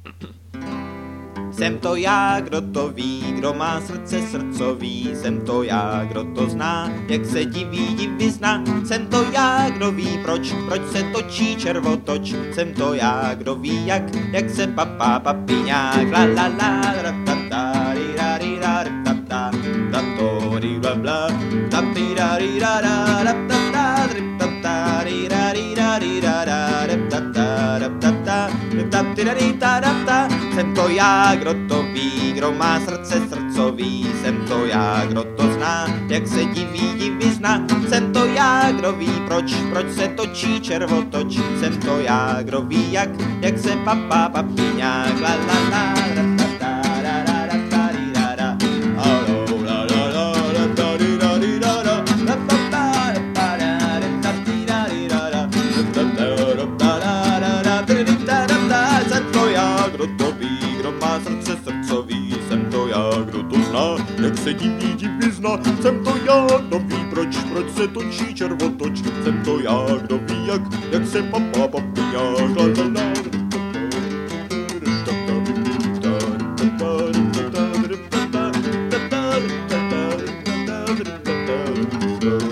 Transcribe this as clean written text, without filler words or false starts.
Jsem to já, kdo to ví, kdo má srdce srdcový. Jsem to já, kdo to zná, jak se diví zna. Jsem to já, kdo ví proč se točí červotoč. Jsem to já, kdo ví jak se papá papiňák. La la la, ratata, rira rira ratata, tato rira bla, tapira rira ratata, ratata rira rira rira ratata, ratata, ratata rira ratata. Jsem to já, kdo to ví, kdo má srdce srdcový. Jsem to já, kdo to zná, jak se diví zna. Jsem to já, kdo ví proč se točí červotoč. Jsem to já, kdo ví jak se papá papiňák. La la la, ratata, ra ra ratata, rira ra. Alo, la la la, ratata, rira rira ra. Ratata, ratata, ratata, rira ra. Ratata, ratata, ratata, ratata. Jsem to já, kdo to ví, kdo má srdce srdcový. Jsem to já, kdo to zná, jak se diví zna. Jsem to já, kdo ví proč se točí červotoč. Jsem to já, kdo ví jak se papá papiňák. La la la. Oh